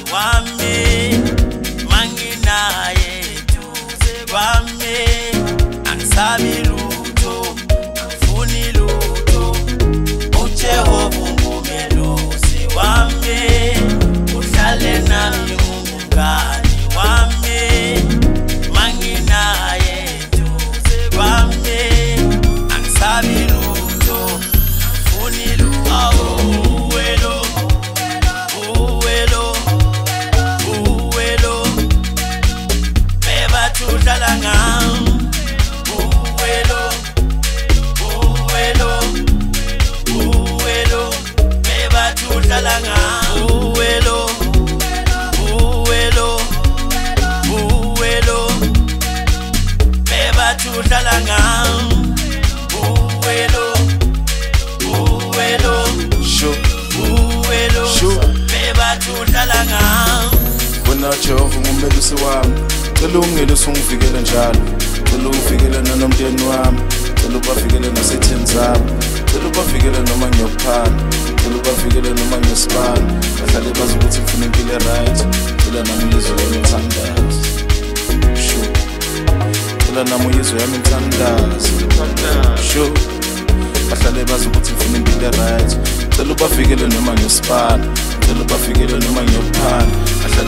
wami manginaye duze kwami angisabi lutho angifuni lutho uJehova ungumelusi wami uhlale nami ungumngani wami manginaye duze kwami angisabi lutho angifuni lutho Wena Jehova ungumelusi wami, cela ungelusi ungivikele njalo, cela uvikele nomndeni wami, cela ubavikele nasetheni zami, cela ubavikele noma ngiyokuphana, cela ubavikele noma ngiyosibani, bahlale bazi ukuthi ngifuna impilo right, cela nami uyizwe yami ngithandaze, cela nami uyizwe yami ngithandaze, bahlale bazi ukuthi ngifuna impilo right, cela ubavikele noma ngiyosibani, cela ubavikele noma ngiyokuphana.